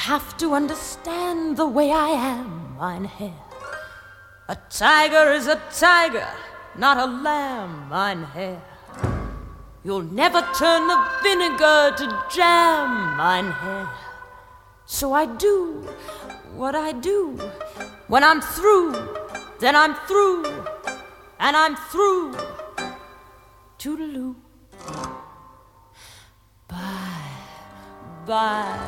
have to understand the way I am, mein Herr. A tiger is a tiger, not a lamb, mein Herr. You'll never turn the vinegar to jam, mein Herr. So I do what I do. When I'm through, then I'm through, and I'm through. Toodaloo. Bye,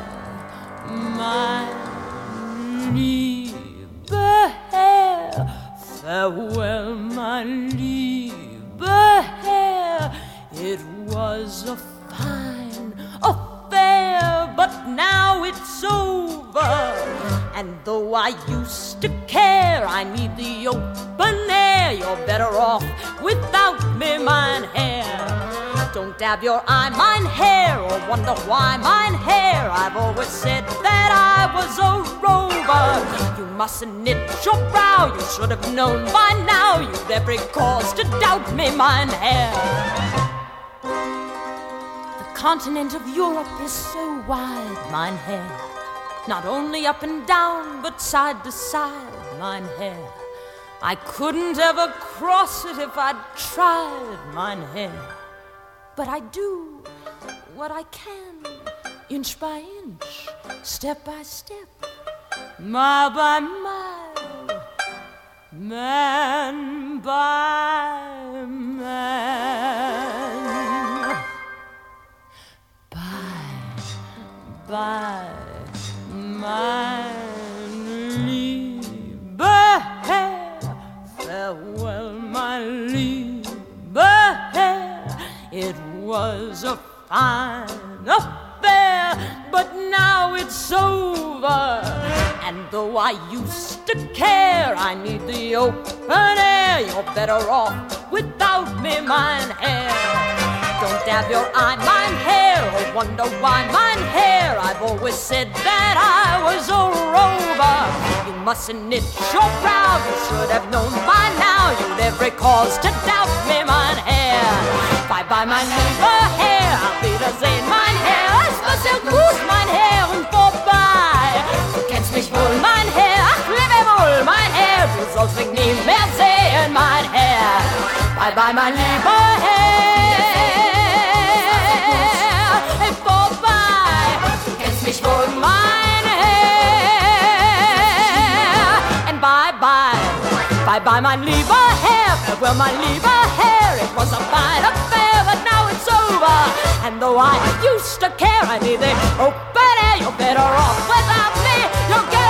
mein lieber Herr. Farewell, mein lieber Herr. It was a fine affair, but now it's over. And though I used to care, I need the open air. You're better off without me, mein Herr. Don't dab your eye, mein Herr, or wonder why, mein Herr. I've always said that I was a rover. You mustn't knit your brow, you should have known by now. You've every cause to doubt me, mein Herr. The continent of Europe is so wide, mein Herr. Not only up and down, but side to side, mein Herr. I couldn't ever cross it if I'd tried, mein Herr. But I do what I can, inch by inch, step by step, mile by mile, man by man. Bye, mein lieber Herr. Farewell, mein lieber Herr. It was a fine affair, but now it's over. And though I used to care, I need the open air. You're better off without me, mein Herr. Don't dab your eye, mein Herr, or wonder why, mein Herr. I've always said that I was a rover. You mustn't knit your brow, you should have known by now. You'd every cause to doubt me, mein Herr. Bye, mein lieber Herr, auf Wiedersehen, mein Herr. Es war sehr gut, mein Herr, und vorbei. Du kennst mich wohl, mein Herr, ach, lebe wohl, mein Herr. Du sollst mich nie mehr sehen, mein Herr. Bye, mein lieber Herr, vorbei. Du kennst mich wohl, mein Herr. And bye, mein lieber Herr, farewell, mein lieber Herr. It was a fine affair, but now it's over. And though I used to care, I need the open air. You're better off without me. You're